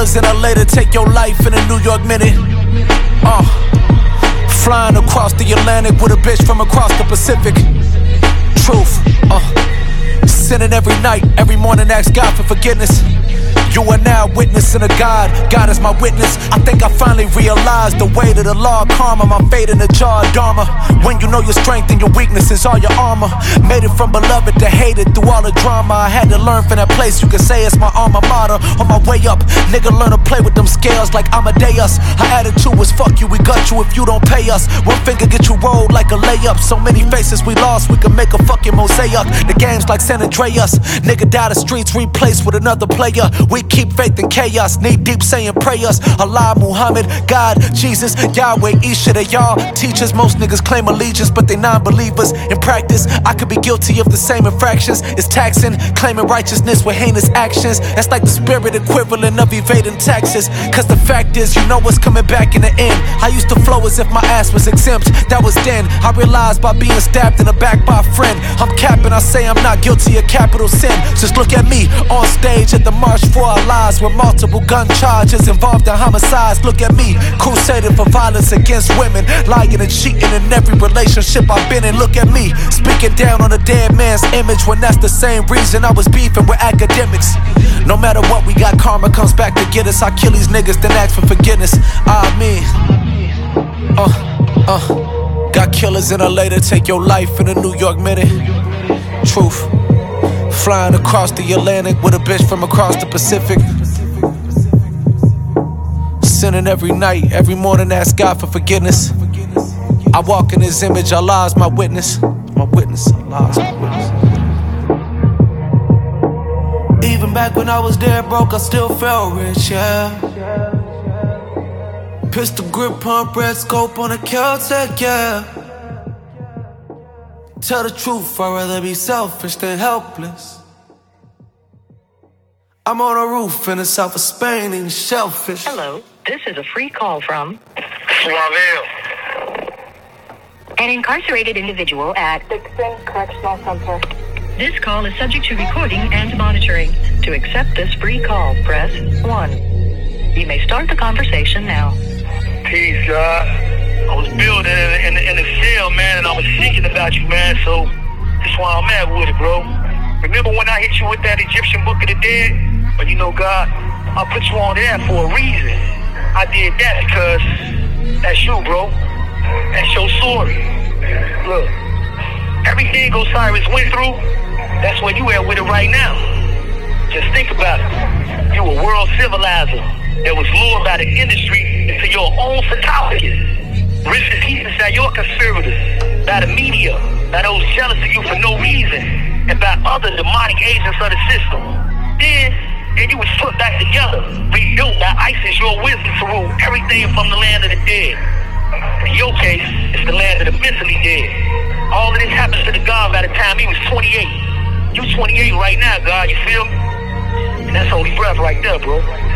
killers in LA to take your life in a New York minute. Flying across the Atlantic with a bitch from across the Pacific. Truth, sinning every night, every morning ask God for forgiveness. You are now witnessing a God, God is my witness. I think I finally realized the weight of the law of karma, my fate in the jar of dharma. When you know your strength and your weaknesses are your armor. Made it from beloved to hated through all the drama. I had to learn from that place, you can say it's my alma mater. On my way up, nigga learn to play with them scales like Amadeus. Her attitude was fuck you, we got you if you don't pay us. One finger get you rolled like a layup. So many faces we lost, we can make a fucking mosaic. The game's like San Andreas. Nigga die the streets, replaced with another player. We keep faith in chaos, knee deep saying prayers. Allah, Muhammad, God, Jesus, Yahweh, each of y'all teachers. Most niggas claim allegiance, but they non-believers. In practice, I could be guilty of the same infractions. It's taxing, claiming righteousness with heinous actions. That's like the spirit equivalent of evading taxes. Cause the fact is, you know what's coming back in the end. I used to flow as if my ass was exempt. That was then. I realized by being stabbed in the back by a friend. I'm capping, I say I'm not guilty of capital sin. Just look at me on stage at the March for Our Lives with multiple gun charges involved in homicides. Look at me, crusading for violence against women, lying and cheating in every relationship I've been in. Look at me, speaking down on a dead man's image when that's the same reason I was beefing with academics. No matter what we got, karma comes back to get us. I kill these niggas, then ask for forgiveness. Got killers in LA to take your life in a New York minute. Truth. Flying across the Atlantic with a bitch from across the Pacific. Sinning every night, every morning ask God for forgiveness. I walk in His image, Allah is my witness. My witness, Allah is my witness. Even back when I was dead broke, I still felt rich, yeah. Pistol grip, pump, red scope on a Caltech, yeah. Tell the truth, I'd rather be selfish than helpless. I'm on a roof in the south of Spain eating shellfish. Hello, this is a free call from Suaville. An incarcerated individual at Dixon Correctional Center. This call is subject to recording and monitoring. To accept this free call, press 1. You may start the conversation now. Peace, God. I was building in the cell, man, and I was thinking about you, man, so that's why I'm at with it, bro. Remember when I hit you with that Egyptian Book of the Dead? But you know, God, I put you on there for a reason. I did that because that's you, bro. That's your story. Look, everything Osiris went through, that's where you at with it right now. Just think about it. You a world civilizer that was lured by the industry into your own sarcophagus. Rich and peace inside your conservatives, by the media, by those jealous of you for no reason, and by other demonic agents of the system. Then you was put back together, rebuilt by ISIS, your wisdom to rule everything from the land of the dead. In your case, it's the land of the mentally dead. All of this happens to the God by the time he was 28. You 28 right now, God, you feel me? And that's holy breath right there, bro.